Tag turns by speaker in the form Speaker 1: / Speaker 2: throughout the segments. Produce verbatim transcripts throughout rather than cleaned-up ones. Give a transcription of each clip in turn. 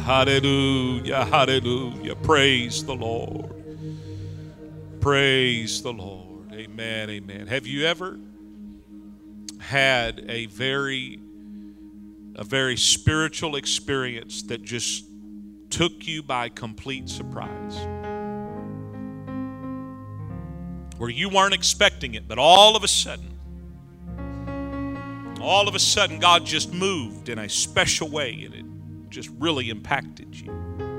Speaker 1: Hallelujah, hallelujah. Praise the Lord. Praise the Lord. Amen, amen. Have you ever had a very, a very spiritual experience that just took you by complete surprise? Where you weren't expecting it, but all of a sudden, all of a sudden God just moved in a special way and it just really impacted you.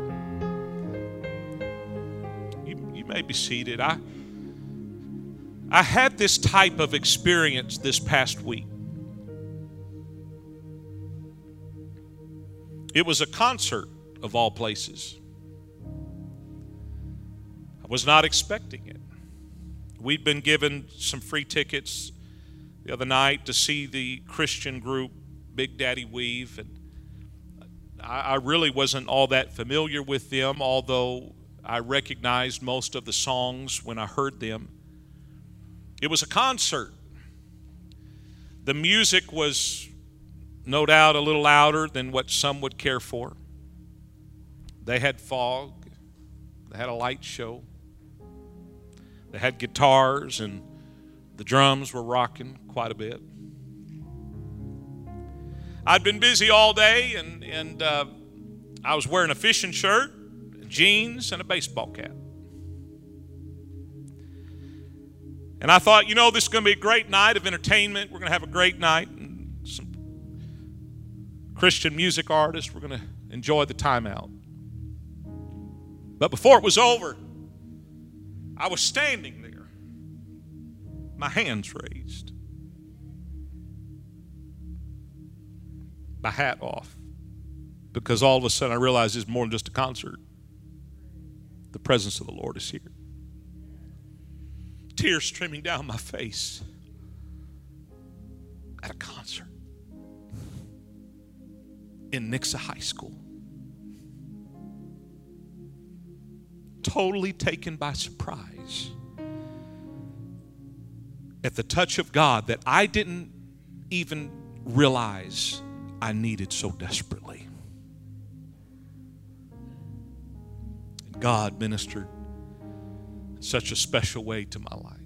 Speaker 1: You, you may be seated. I, I had this type of experience this past week. It was a concert of all places. I was not expecting it. We'd been given some free tickets the other night to see the Christian group Big Daddy Weave, and I, I really wasn't all that familiar with them, although I recognized most of the songs when I heard them. It was a concert. The music was no doubt a little louder than what some would care for. They had fog. They had a light show. They had guitars, and the drums were rocking quite a bit. I'd been busy all day, and, and uh, I was wearing a fishing shirt, jeans, and a baseball cap. And I thought, you know, this is going to be a great night of entertainment. We're going to have a great night. And some Christian music artists. We're going to enjoy the time out. But before it was over, I was standing there, my hands raised, my hat off, because all of a sudden I realized it's more than just a concert. The presence of the Lord is here. Tears streaming down my face at a concert in Nixa High School. Totally taken by surprise at the touch of God that I didn't even realize I needed so desperately. And God ministered in such a special way to my life.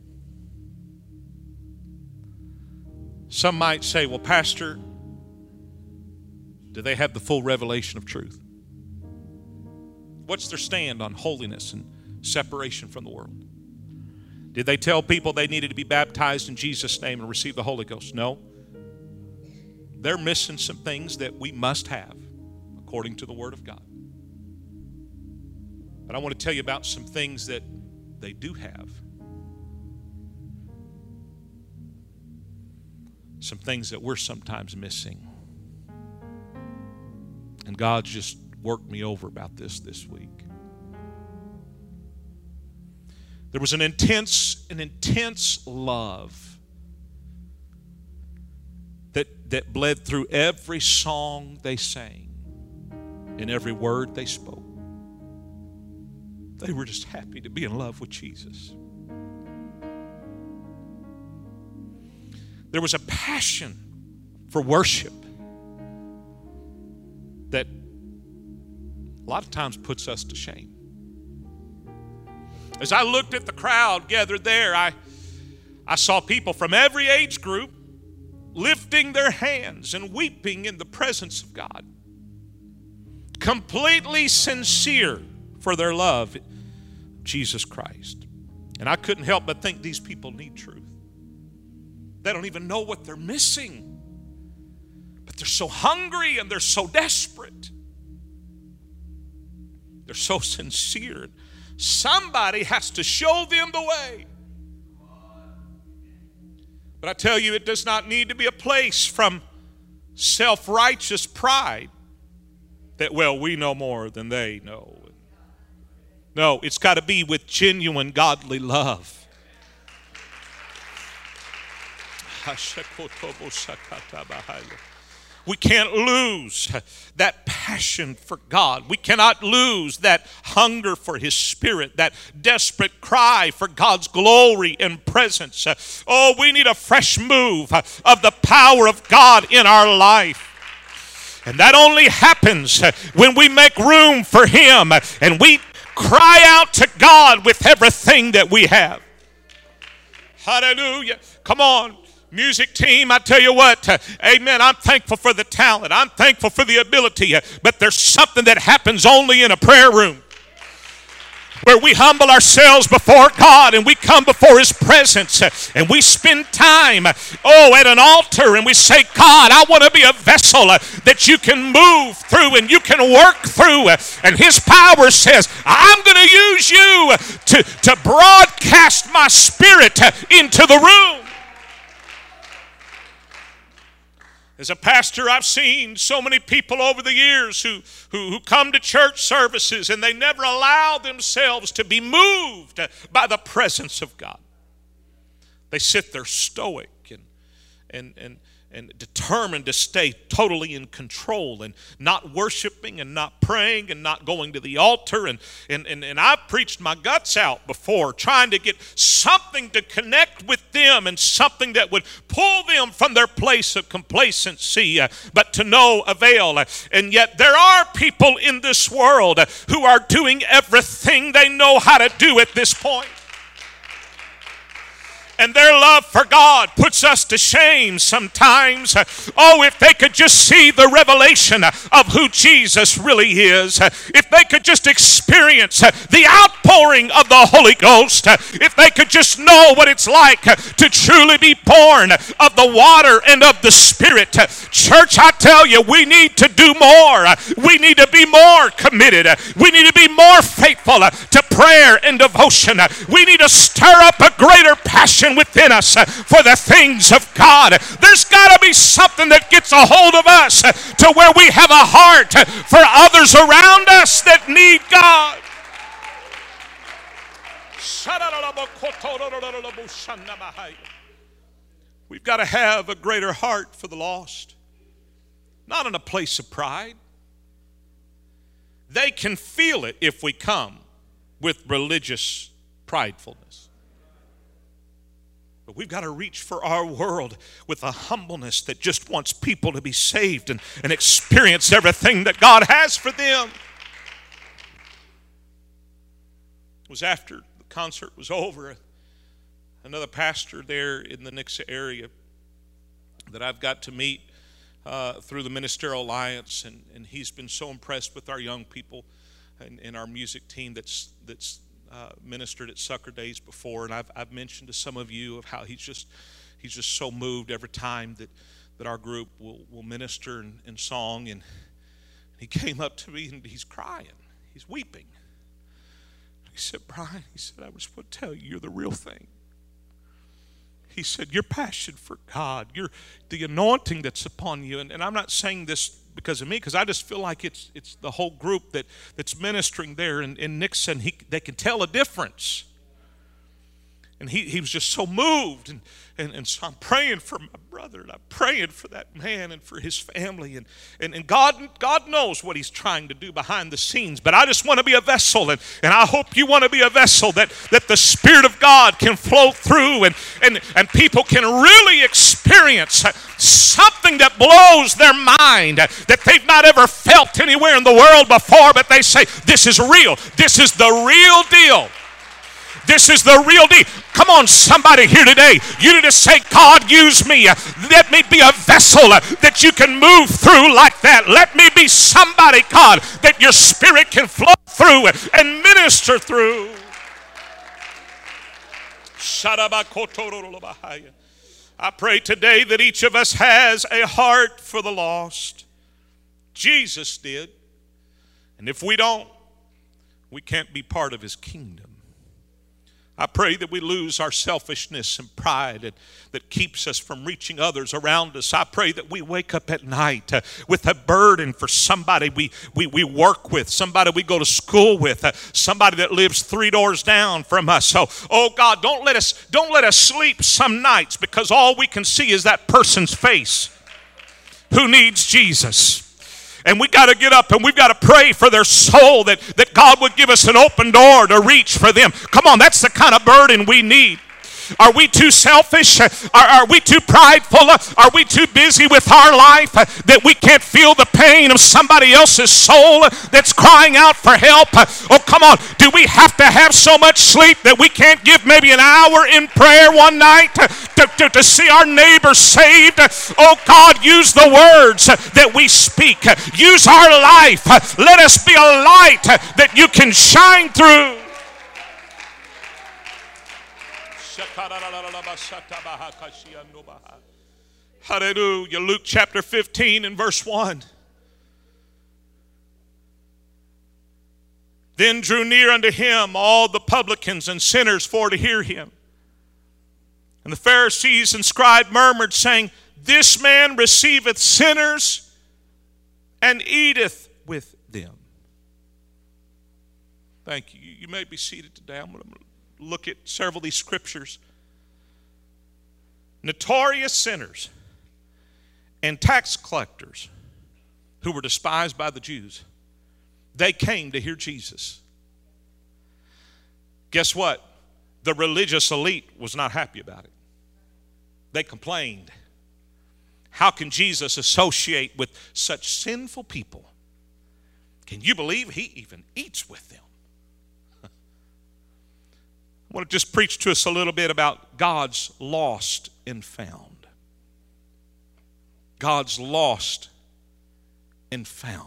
Speaker 1: Some might say, well, Pastor, do they have the full revelation of truth? What's their stand on holiness and separation from the world? Did they tell people they needed to be baptized in Jesus' name and receive the Holy Ghost? No. They're missing some things that we must have according to the Word of God. But I want to tell you about some things that they do have. Some things that we're sometimes missing. And God's just worked me over about this this week. There was an intense, an intense love that, that bled through every song they sang and every word they spoke. They were just happy to be in love with Jesus. There was a passion for worship that a lot of times puts us to shame. As I looked at the crowd gathered there, I, I saw people from every age group lifting their hands and weeping in the presence of God. Completely sincere for their love of Jesus Christ. And I couldn't help but think these people need truth. They don't even know what they're missing. But they're so hungry and they're so desperate. They're so sincere. Somebody has to show them the way. But I tell you, it does not need to be a place from self-righteous pride that, well, we know more than they know. No, it's got to be with genuine godly love. We can't lose that passion for God. We cannot lose that hunger for His Spirit, that desperate cry for God's glory and presence. Oh, we need a fresh move of the power of God in our life. And that only happens when we make room for Him and we cry out to God with everything that we have. Hallelujah. Come on, music team, I tell you what, amen, I'm thankful for the talent. I'm thankful for the ability. But there's something that happens only in a prayer room, where we humble ourselves before God and we come before His presence and we spend time, oh, at an altar, and we say, God, I want to be a vessel that you can move through and you can work through. And His power says, I'm going to use you to, to broadcast my Spirit into the room. As a pastor, I've seen so many people over the years who, who, who come to church services and they never allow themselves to be moved by the presence of God. They sit there stoic and, and, and, and determined to stay totally in control and not worshiping and not praying and not going to the altar. And, and, and, and I've preached my guts out before trying to get something to connect with them and something that would pull them from their place of complacency, uh, but to no avail. And yet there are people in this world who are doing everything they know how to do at this point. And their love for God puts us to shame sometimes. Oh, if they could just see the revelation of who Jesus really is. If they could just experience the outpouring of the Holy Ghost. If they could just know what it's like to truly be born of the water and of the Spirit. Church, I tell you, we need to do more. We need to be more committed. We need to be more faithful to prayer and devotion. We need to stir up a greater passion within us for the things of God. There's got to be something that gets a hold of us to where we have a heart for others around us that need God. We've got to have a greater heart for the lost, not in a place of pride. They can feel it if we come with religious pridefulness. But we've got to reach for our world with a humbleness that just wants people to be saved and, and experience everything that God has for them. It was after the concert was over, another pastor there in the Nixa area that I've got to meet uh, through the Ministerial Alliance, and, and he's been so impressed with our young people and, and our music team that's that's Uh, ministered at Sucker Days before, and I've, I've mentioned to some of you of how he's just he's just so moved every time that, that our group will, will minister in, in song. And he came up to me and he's crying, he's weeping. He said, Brian, he said, I just want to tell you, you're the real thing. He said, your passion for God, your the anointing that's upon you, and, and I'm not saying this because of me, because I just feel like it's it's the whole group that, that's ministering there in, in Nixon. He, they can tell a difference. And he, he was just so moved. And, and, and so I'm praying for my brother, and I'm praying for that man and for his family. And, and, and God, God knows what He's trying to do behind the scenes. But I just want to be a vessel, and, and I hope you want to be a vessel that, that the Spirit of God can flow through, and, and, and people can really experience something that blows their mind that they've not ever felt anywhere in the world before, but they say, this is real. This is the real deal. This is the real deal. Come on, somebody here today. You need to say, God, use me. Let me be a vessel that you can move through like that. Let me be somebody, God, that your Spirit can flow through and minister through. I pray today that each of us has a heart for the lost. Jesus did. And if we don't, we can't be part of His kingdom. I pray that we lose our selfishness and pride and, that keeps us from reaching others around us. I pray that we wake up at night uh, with a burden for somebody we, we, we work with, somebody we go to school with, uh, somebody that lives three doors down from us. So, oh God, don't let us don't let us sleep some nights because all we can see is that person's face who needs Jesus. And we got to get up and we've got to pray for their soul, that, that God would give us an open door to reach for them. Come on, that's the kind of burden we need. Are we too selfish? Are, are we too prideful? Are we too busy with our life that we can't feel the pain of somebody else's soul that's crying out for help? Oh, come on. Do we have to have so much sleep that we can't give maybe an hour in prayer one night to, to, to see our neighbor saved? Oh, God, use the words that we speak. Use our life. Let us be a light that you can shine through. Hallelujah. Luke chapter fifteen and verse one. Then drew near unto him all the publicans and sinners for to hear him. And the Pharisees and scribes murmured, saying, This man receiveth sinners and eateth with them. Thank you. You may be seated today. I'm going to look at several of these scriptures. Notorious sinners and tax collectors who were despised by the Jews, they came to hear Jesus. Guess what? The religious elite was not happy about it. They complained. How can Jesus associate with such sinful people? Can you believe he even eats with them? I want to just preach to us a little bit about God's lost and found. God's lost and found.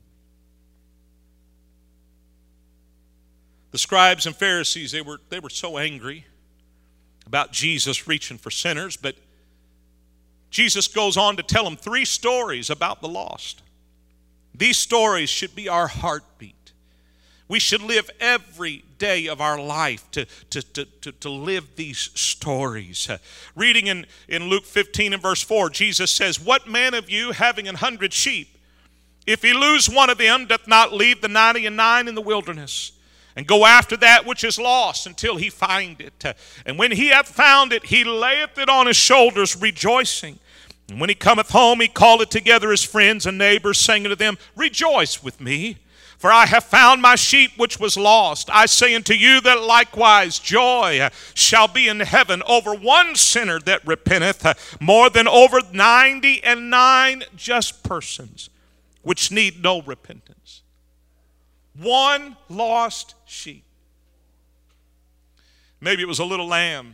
Speaker 1: The scribes and Pharisees, they were, they were so angry about Jesus reaching for sinners, but Jesus goes on to tell them three stories about the lost. These stories should be our heartbeat. We should live every day of our life to, to, to, to, to live these stories. Uh, reading in, in Luke fifteen and verse four, Jesus says, What man of you, having an hundred sheep, if he lose one of them, doth not leave the ninety and nine in the wilderness, and go after that which is lost until he find it? Uh, and when he hath found it, he layeth it on his shoulders, rejoicing. And when he cometh home, he calleth together his friends and neighbors, saying unto them, Rejoice with me, for I have found my sheep which was lost. I say unto you that likewise joy shall be in heaven over one sinner that repenteth, more than over ninety and nine just persons which need no repentance. One lost sheep. Maybe it was a little lamb.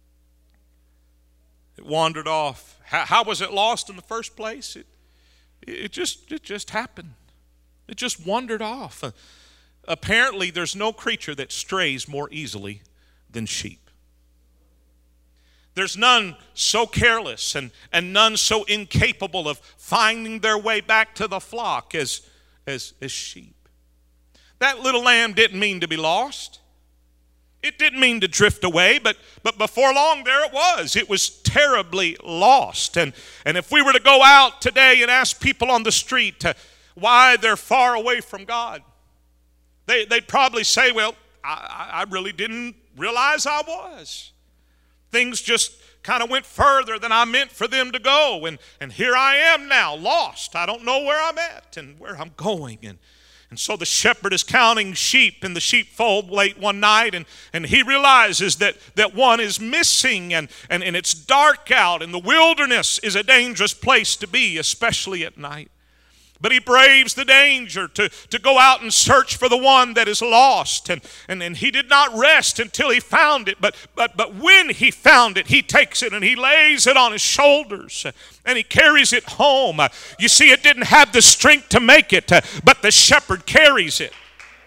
Speaker 1: It wandered off. How, how was it lost in the first place? It, it, just, it just happened. It just wandered off. Uh, apparently, there's no creature that strays more easily than sheep. There's none so careless and, and none so incapable of finding their way back to the flock as, as, as sheep. That little lamb didn't mean to be lost. It didn't mean to drift away, but, but before long, there it was. It was terribly lost. And, and if we were to go out today and ask people on the street to why they're far away from God, They, they'd probably say, well, I, I really didn't realize I was. Things just kind of went further than I meant for them to go. And, and here I am now, lost. I don't know where I'm at and where I'm going. And, and so the shepherd is counting sheep in the sheepfold late one night, and, and he realizes that, that one is missing, and, and, and it's dark out, and the wilderness is a dangerous place to be, especially at night. But he braves the danger to, to go out and search for the one that is lost. And, and, and he did not rest until he found it. But, but, but when he found it, he takes it and he lays it on his shoulders. And he carries it home. You see, it didn't have the strength to make it, but the shepherd carries it.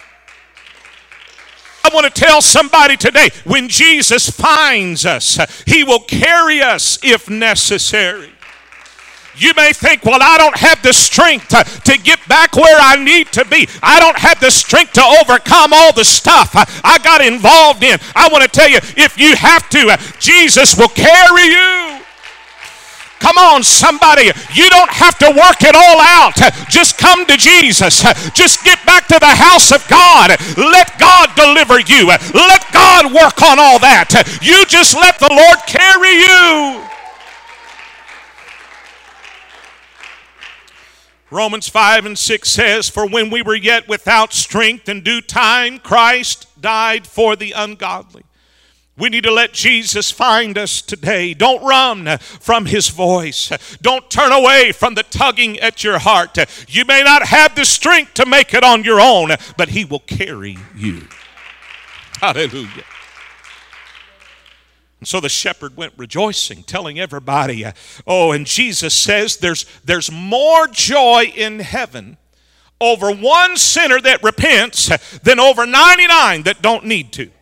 Speaker 1: I want to tell somebody today, when Jesus finds us, he will carry us if necessary. You may think, well, I don't have the strength to, to get back where I need to be. I don't have the strength to overcome all the stuff I, I got involved in. I want to tell you, if you have to, Jesus will carry you. Come on, somebody. You don't have to work it all out. Just come to Jesus. Just get back to the house of God. Let God deliver you. Let God work on all that. You just let the Lord carry you. Romans five and six says, for when we were yet without strength, in due time Christ died for the ungodly. We need to let Jesus find us today. Don't run from his voice. Don't turn away from the tugging at your heart. You may not have the strength to make it on your own, but he will carry you. Hallelujah. And so the shepherd went rejoicing, telling everybody, oh, and Jesus says there's, there's more joy in heaven over one sinner that repents than over ninety-nine that don't need to.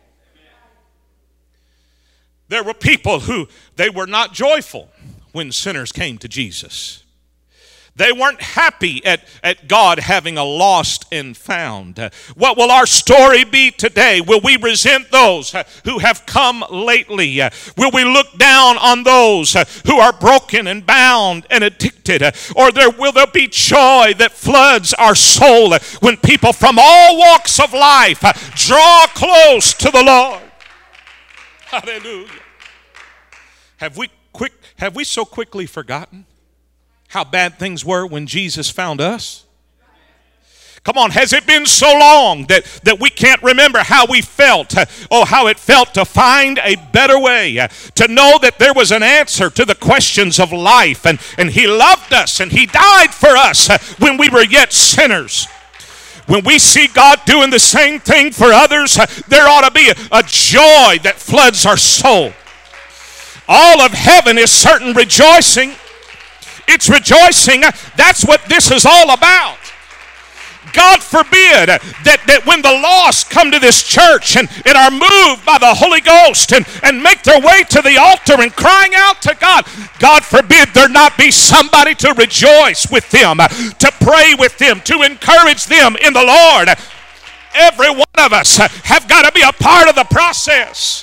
Speaker 1: There were people who, they were not joyful when sinners came to Jesus. They weren't happy at, at God having a lost and found. What will our story be today? Will we resent those who have come lately? Will we look down on those who are broken and bound and addicted? Or there, will there be joy that floods our soul when people from all walks of life draw close to the Lord? Hallelujah. Have we quick have we so quickly forgotten how bad things were when Jesus found us? Come on, has it been so long that, that we can't remember how we felt? Oh, how it felt to find a better way, to know that there was an answer to the questions of life, and, and he loved us and he died for us when we were yet sinners. When we see God doing the same thing for others, there ought to be a, a joy that floods our soul. All of heaven is certain rejoicing. It's rejoicing. That's what this is all about. God forbid that, that when the lost come to this church and, and are moved by the Holy Ghost and, and make their way to the altar and crying out to God, God forbid there not be somebody to rejoice with them, to pray with them, to encourage them in the Lord. Every one of us have got to be a part of the process.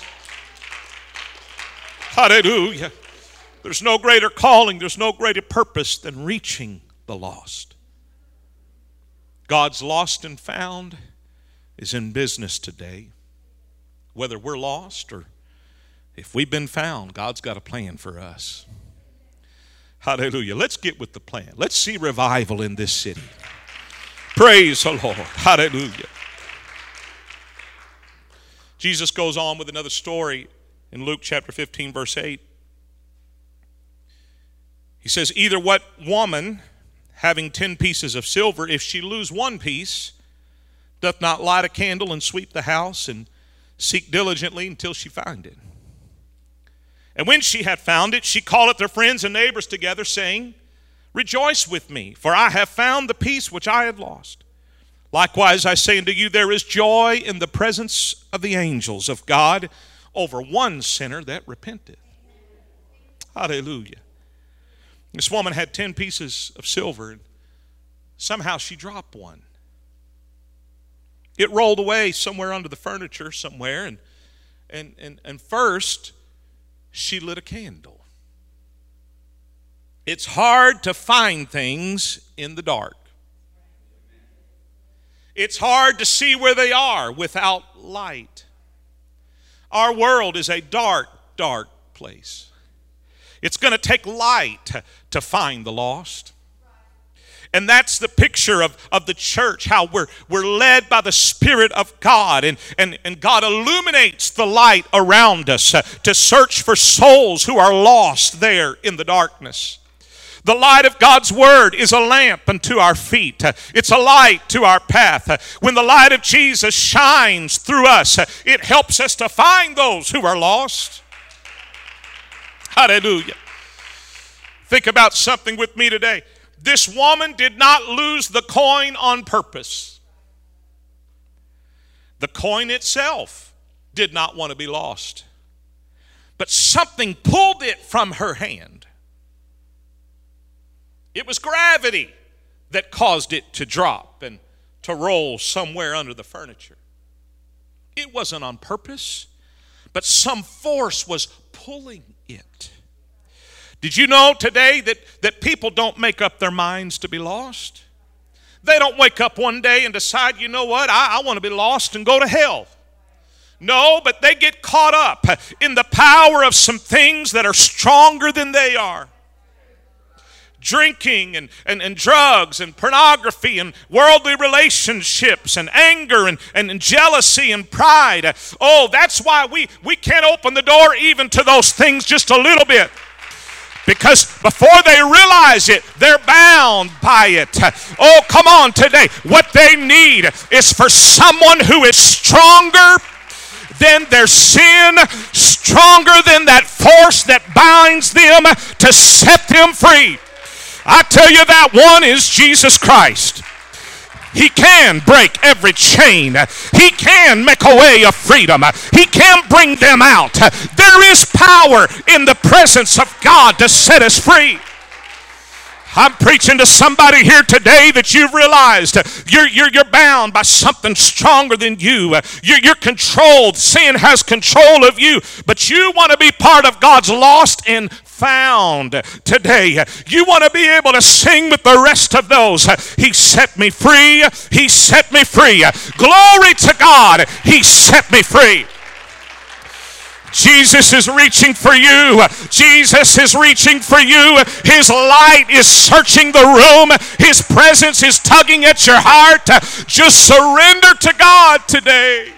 Speaker 1: Hallelujah. There's no greater calling, there's no greater purpose than reaching the lost. God's lost and found is in business today. Whether we're lost or if we've been found, God's got a plan for us. Hallelujah. Let's get with the plan. Let's see revival in this city. Praise the Lord. Hallelujah. Jesus goes on with another story in Luke chapter fifteen, verse eight. He says, either what woman, having ten pieces of silver, if she lose one piece, doth not light a candle and sweep the house and seek diligently until she find it? And when she had found it, she calleth her friends and neighbors together, saying, rejoice with me, for I have found the piece which I had lost. Likewise, I say unto you, there is joy in the presence of the angels of God over one sinner that repenteth. Hallelujah. This woman had ten pieces of silver, and somehow she dropped one. It rolled away somewhere under the furniture somewhere, and, and, and, and first she lit a candle. It's hard to find things in the dark. It's hard to see where they are without light. Our world is a dark, dark place. It's going to take light to find the lost. And that's the picture of, of the church, how we're, we're led by the Spirit of God. And, and, and God illuminates the light around us uh, to search for souls who are lost there in the darkness. The light of God's Word is a lamp unto our feet. Uh, it's a light to our path. Uh, when the light of Jesus shines through us, uh, it helps us to find those who are lost. Hallelujah. Think about something with me today. This woman did not lose the coin on purpose. The coin itself did not want to be lost. But something pulled it from her hand. It was gravity that caused it to drop and to roll somewhere under the furniture. It wasn't on purpose, but some force was pulling it. Did you know today that, that people don't make up their minds to be lost? They don't wake up one day and decide, you know what, I, I want to be lost and go to hell. No, but they get caught up in the power of some things that are stronger than they are. drinking and, and, and drugs and pornography and worldly relationships and anger and, and, and jealousy and pride. Oh, that's why we, we can't open the door even to those things just a little bit. Because before they realize it, they're bound by it. Oh, come on today. What they need is for someone who is stronger than their sin, stronger than that force that binds them, to set them free. I tell you, that one is Jesus Christ. He can break every chain. He can make a way of freedom. He can bring them out. There is power in the presence of God to set us free. I'm preaching to somebody here today that you've realized you're, you're, you're bound by something stronger than you. You're, you're controlled. Sin has control of you. But you want to be part of God's lost and found today. You want to be able to sing with the rest of those. He set me free. He set me free. Glory to God. He set me free. Jesus is reaching for you. Jesus is reaching for you. His light is searching the room. His presence is tugging at your heart. Just surrender to God today.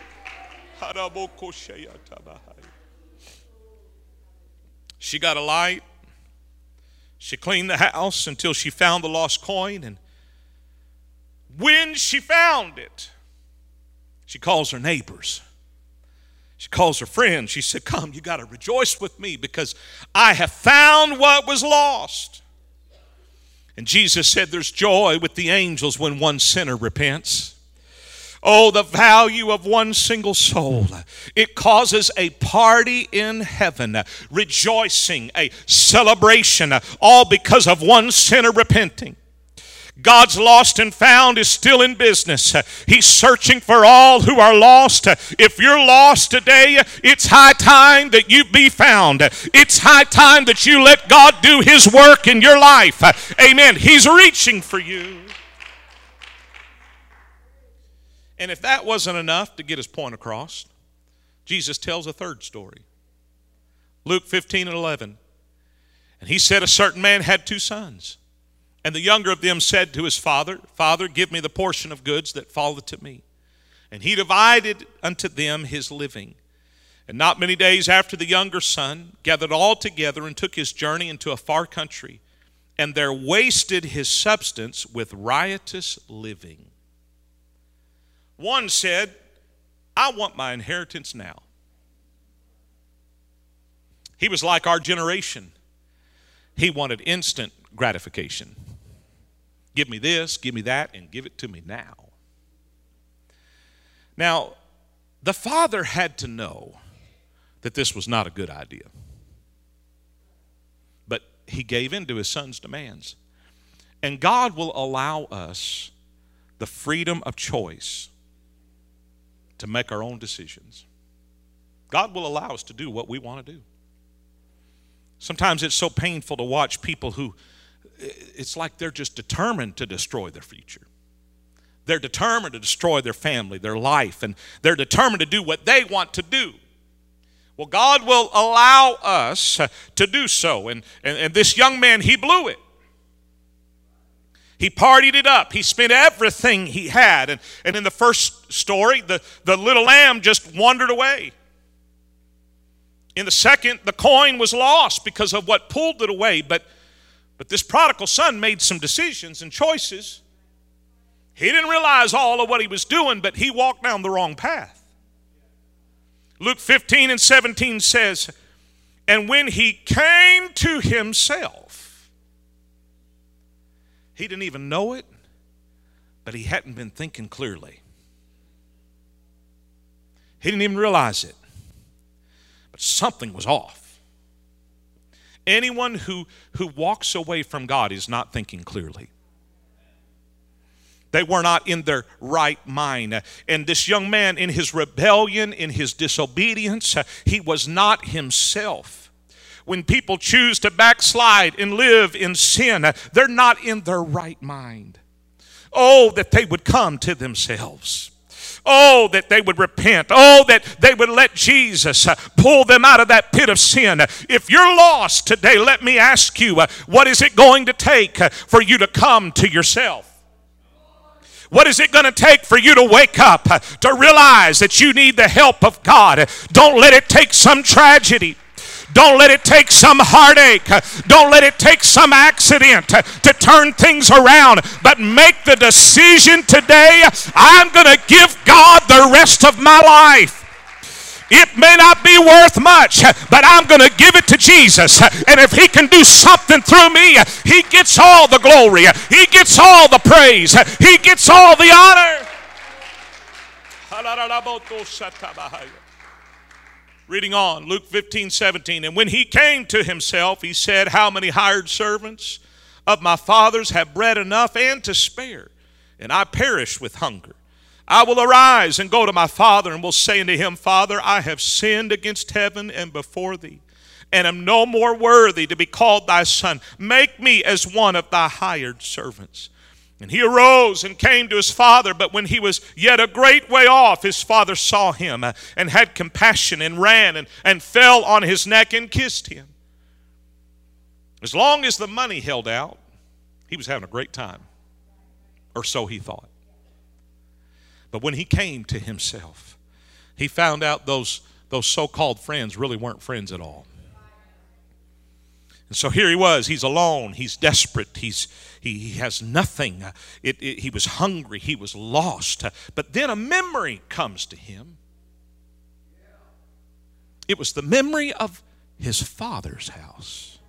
Speaker 1: She got a light. She cleaned the house until she found the lost coin. And when she found it, she calls her neighbors. She calls her friends. She said, come, you got to rejoice with me because I have found what was lost. And Jesus said there's joy with the angels when one sinner repents. Oh, the value of one single soul. It causes a party in heaven, rejoicing, a celebration, all because of one sinner repenting. God's lost and found is still in business. He's searching for all who are lost. If you're lost today, it's high time that you be found. It's high time that you let God do His work in your life. Amen. He's reaching for you. And if that wasn't enough to get His point across, Jesus tells a third story. Luke fifteen and eleven. And He said a certain man had two sons. And the younger of them said to his father, Father, give me the portion of goods that falleth to me. And he divided unto them his living. And not many days after, the younger son gathered all together and took his journey into a far country, and there wasted his substance with riotous living. One said, I want my inheritance now. He was like our generation. He wanted instant gratification. Give me this, give me that, and give it to me now. Now, the father had to know that this was not a good idea. But he gave in to his son's demands. And God will allow us the freedom of choice to make our own decisions. God will allow us to do what we want to do. Sometimes it's so painful to watch people who, it's like they're just determined to destroy their future. They're determined to destroy their family, their life, and they're determined to do what they want to do. Well, God will allow us to do so. And, and, and this young man, he blew it. He partied it up. He spent everything he had. And, and in the first story, the, the little lamb just wandered away. In the second, the coin was lost because of what pulled it away. But, but this prodigal son made some decisions and choices. He didn't realize all of what he was doing, but he walked down the wrong path. Luke fifteen and seventeen says, and when he came to himself, he didn't even know it, but he hadn't been thinking clearly. He didn't even realize it. But something was off. Anyone who, who walks away from God is not thinking clearly. They were not in their right mind. And this young man, in his rebellion, in his disobedience, he was not himself. When people choose to backslide and live in sin, they're not in their right mind. Oh, that they would come to themselves. Oh, that they would repent. Oh, that they would let Jesus uh, pull them out of that pit of sin. If you're lost today, let me ask you, uh, what is it going to take uh, for you to come to yourself? What is it going to take for you to wake up, uh, to realize that you need the help of God? Don't let it take some tragedy. Don't let it take some heartache. Don't let it take some accident to, to turn things around. But make the decision today, I'm going to give God the rest of my life. It may not be worth much, but I'm going to give it to Jesus. And if he can do something through me, he gets all the glory. He gets all the praise. He gets all the honor. Reading on, Luke fifteen, seventeen. And when he came to himself, he said, how many hired servants of my father's have bread enough and to spare, and I perish with hunger? I will arise and go to my father, and will say unto him, Father, I have sinned against heaven and before thee, and am no more worthy to be called thy son. Make me as one of thy hired servants. And he arose and came to his father, but when he was yet a great way off, his father saw him uh, and had compassion, and ran and, and fell on his neck and kissed him. As long as the money held out, he was having a great time, or so he thought. But when he came to himself, he found out those, those so-called friends really weren't friends at all. And so here he was. He's alone. He's desperate. He's, he, he has nothing. It, it, he was hungry. He was lost. But then a memory comes to him. It was the memory of his father's house.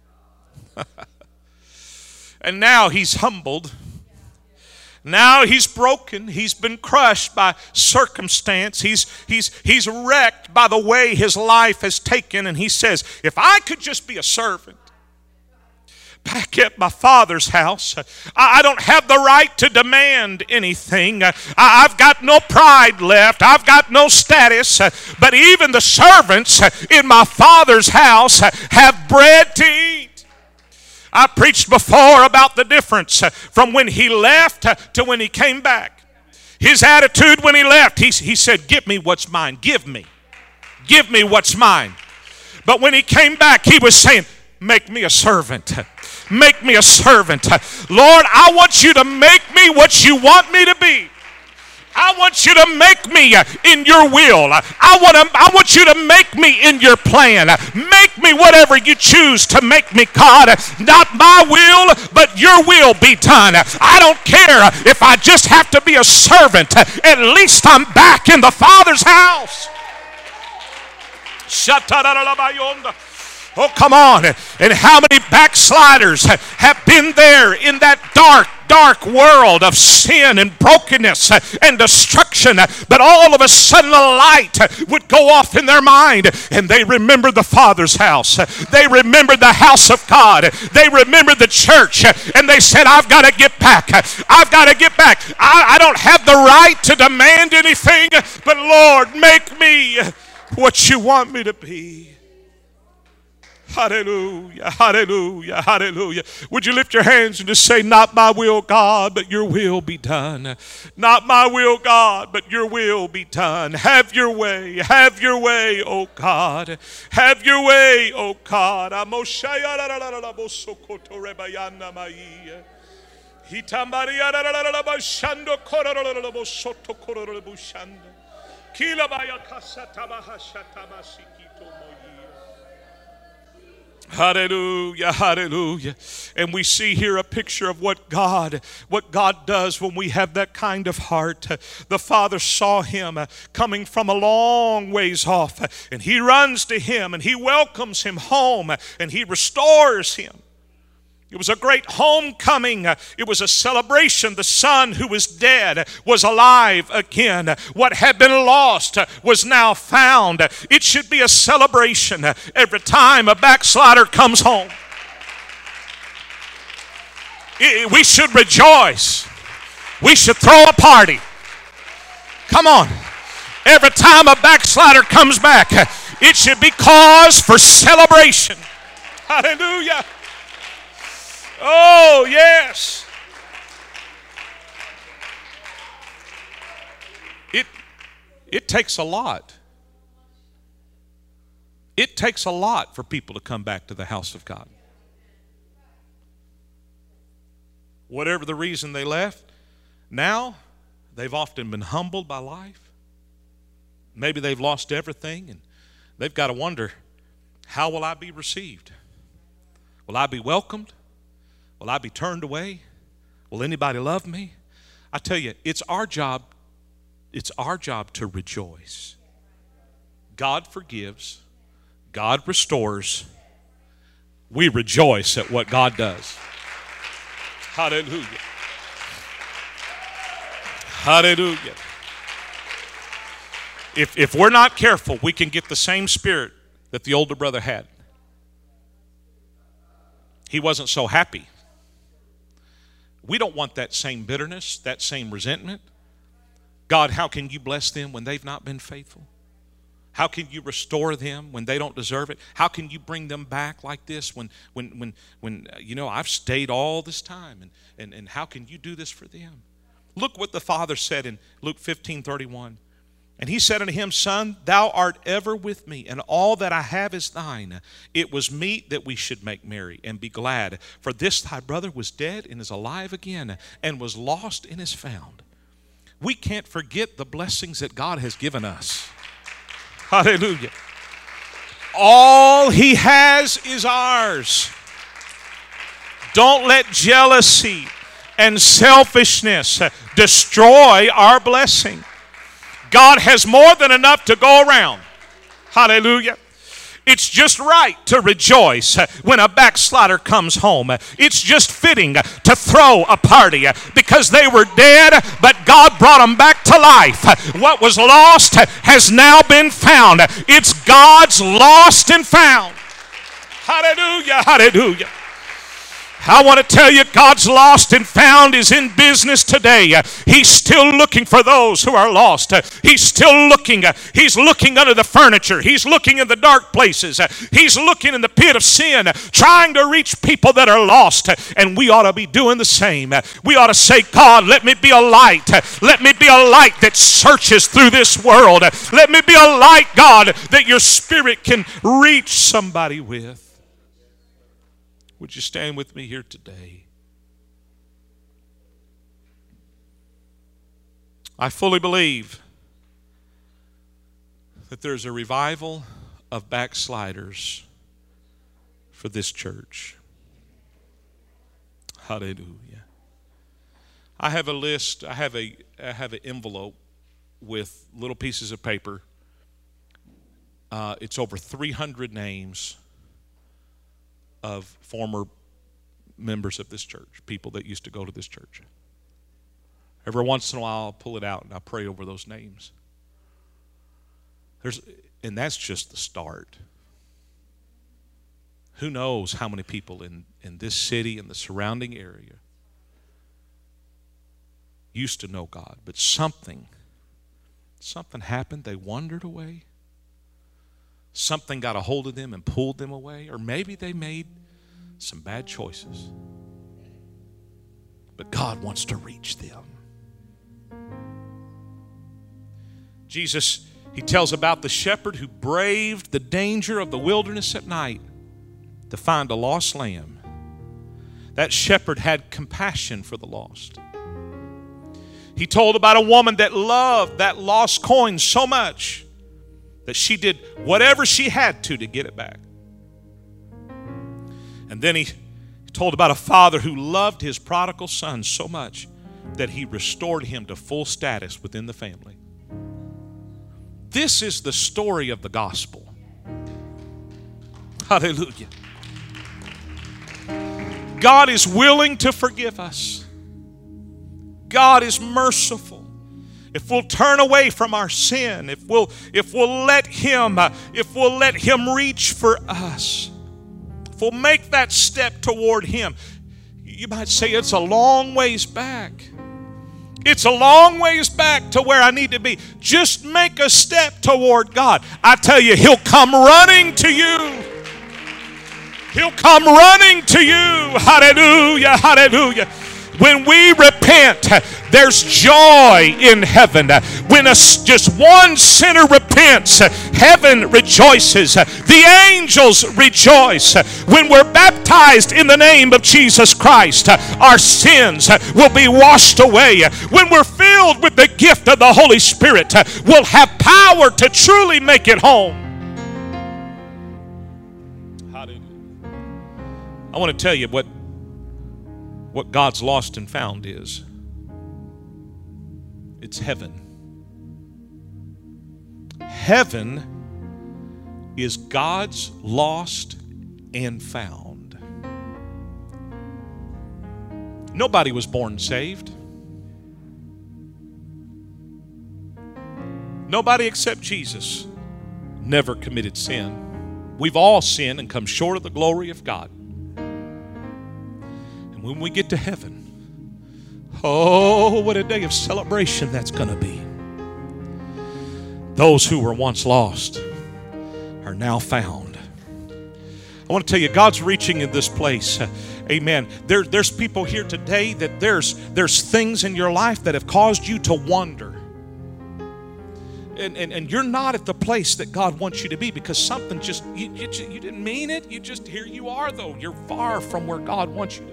Speaker 1: And now he's humbled. Now he's broken. He's been crushed by circumstance. He's, he's, he's wrecked by the way his life has taken. And he says, if I could just be a servant back at my father's house, I don't have the right to demand anything. I've got no pride left. I've got no status. But even the servants in my father's house have bread to eat. I preached before about the difference from when he left to when he came back. His attitude when he left, he, he said, give me what's mine. Give me. Give me what's mine. But when he came back, he was saying, make me a servant. Make me a servant. Lord, I want you to make me what you want me to be. I want you to make me in your will. I want to, I want you to make me in your plan. Make me whatever you choose to make me, God. Not my will, but your will be done. I don't care if I just have to be a servant. At least I'm back in the Father's house. Oh, come on. And how many backsliders have been there in that dark, dark world of sin and brokenness and destruction, but all of a sudden a light would go off in their mind, and they remembered the Father's house. They remembered the house of God. They remembered the church, and they said, I've got to get back. I've got to get back. I, I don't have the right to demand anything, but Lord, make me what you want me to be. Hallelujah, hallelujah, hallelujah. Would you lift your hands and just say, not my will, God, but your will be done. Not my will, God, but your will be done. Have your way, have your way, oh God. Have your way, oh God. Hallelujah, hallelujah. And we see here a picture of what God, what God does when we have that kind of heart. The Father saw him coming from a long ways off, and he runs to him and he welcomes him home and he restores him. It was a great homecoming. It was a celebration. The son who was dead was alive again. What had been lost was now found. It should be a celebration every time a backslider comes home. We should rejoice. We should throw a party. Come on. Every time a backslider comes back, it should be cause for celebration. Hallelujah. Oh, yes. It, It takes a lot. It takes a lot for people to come back to the house of God. Whatever the reason they left, now they've often been humbled by life. Maybe they've lost everything and they've got to wonder, how will I be received? Will I be welcomed? Will I be turned away? Will anybody love me? I tell you, it's our job, it's our job to rejoice. God forgives. God restores. We rejoice at what God does. Hallelujah. Hallelujah. If, if we're not careful, we can get the same spirit that the older brother had. He wasn't so happy. We don't want that same bitterness, that same resentment. God, how can you bless them when they've not been faithful? How can you restore them when they don't deserve it? How can you bring them back like this when, when, when, when you know, I've stayed all this time, and, and, and how can you do this for them? Look what the Father said in Luke fifteen thirty-one. And he said unto him, Son, thou art ever with me, and all that I have is thine. It was meet that we should make merry and be glad. For this thy brother was dead and is alive again, and was lost and is found. We can't forget the blessings that God has given us. Hallelujah. All he has is ours. Don't let jealousy and selfishness destroy our blessing. God has more than enough to go around. Hallelujah. It's just right to rejoice when a backslider comes home. It's just fitting to throw a party because they were dead, but God brought them back to life. What was lost has now been found. It's God's lost and found. Hallelujah, hallelujah. I want to tell you, God's lost and found is in business today. He's still looking for those who are lost. He's still looking. He's looking under the furniture. He's looking in the dark places. He's looking in the pit of sin, trying to reach people that are lost. And we ought to be doing the same. We ought to say, God, let me be a light. Let me be a light that searches through this world. Let me be a light, God, that your Spirit can reach somebody with. Would you stand with me here today? I fully believe that there's a revival of backsliders for this church. Hallelujah. I have a list, I have a I have an envelope with little pieces of paper. Uh, it's over three hundred names of former members of this church, people that used to go to this church. Every once in a while, I'll pull it out and I pray over those names. There's, and that's just the start. Who knows how many people in, in this city and the surrounding area used to know God, but something, something happened. They wandered away. Something got a hold of them and pulled them away. Or maybe they made some bad choices. But God wants to reach them. Jesus, he tells about the shepherd who braved the danger of the wilderness at night to find a lost lamb. That shepherd had compassion for the lost. He told about a woman that loved that lost coin so much that she did whatever she had to to get it back. And then he told about a father who loved his prodigal son so much that he restored him to full status within the family. This is the story of the gospel. Hallelujah. God is willing to forgive us. God is merciful. If we'll turn away from our sin, if we'll if we'll let him uh, if we'll let him reach for us, if we'll make that step toward him. You might say it's a long ways back. It's a long ways back to where I need to be. Just make a step toward God. I tell you, he'll come running to you. He'll come running to you. Hallelujah, hallelujah. When we repent, there's joy in heaven. When a, just one sinner repents, heaven rejoices. The angels rejoice. When we're baptized in the name of Jesus Christ, our sins will be washed away. When we're filled with the gift of the Holy Spirit, we'll have power to truly make it home. Hallelujah. I want to tell you what, what God's lost and found is. It's heaven. Heaven is God's lost and found. Nobody was born saved. Nobody except Jesus never committed sin. We've all sinned and come short of the glory of God. And when we get to heaven, oh, what a day of celebration that's going to be. Those who were once lost are now found. I want to tell you, God's reaching in this place. Amen. There, there's people here today that there's, there's things in your life that have caused you to wander. And, and, and you're not at the place that God wants you to be because something just, you, you, you didn't mean it. You just, here you are though. You're far from where God wants you to be.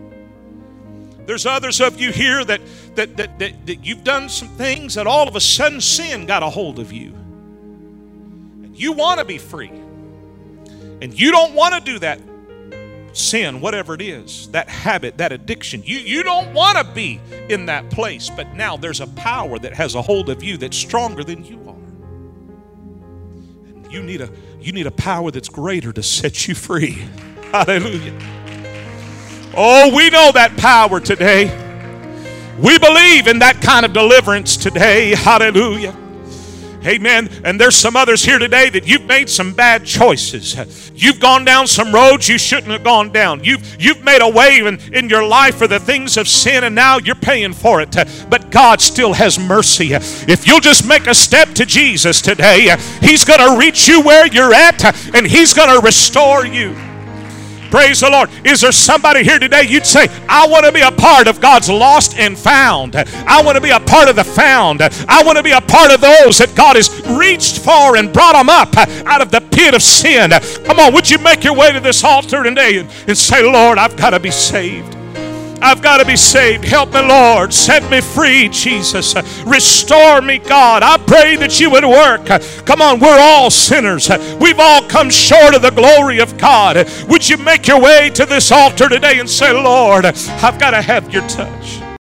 Speaker 1: There's others of you here that, that, that, that, that you've done some things that all of a sudden sin got a hold of you. And you want to be free. And you don't want to do that sin, whatever it is, that habit, that addiction. You, you don't want to be in that place. But now there's a power that has a hold of you that's stronger than you are. And you need a, you need a power that's greater to set you free. Hallelujah. Oh, we know that power today. We believe in that kind of deliverance today. Hallelujah. Amen. And there's some others here today that you've made some bad choices. You've gone down some roads you shouldn't have gone down. You've, you've made a way in, in your life for the things of sin, and now you're paying for it. But God still has mercy. If you'll just make a step to Jesus today, He's going to reach you where you're at, and He's going to restore you. Praise the Lord. Is there somebody here today you'd say, I want to be a part of God's lost and found. I want to be a part of the found. I want to be a part of those that God has reached for and brought them up out of the pit of sin. Come on, would you make your way to this altar today and, and say, Lord, I've got to be saved. I've got to be saved. Help me, Lord. Set me free, Jesus. Restore me, God. I pray that you would work. Come on, we're all sinners. We've all come short of the glory of God. Would you make your way to this altar today and say, Lord, I've got to have your touch.